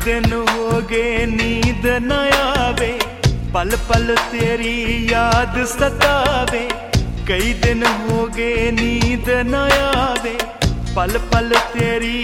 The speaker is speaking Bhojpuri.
दिन हो गए नींद न आवे, पल पल तेरी याद सतावे। कई दिन हो गए नींद न आवे, पल पल तेरी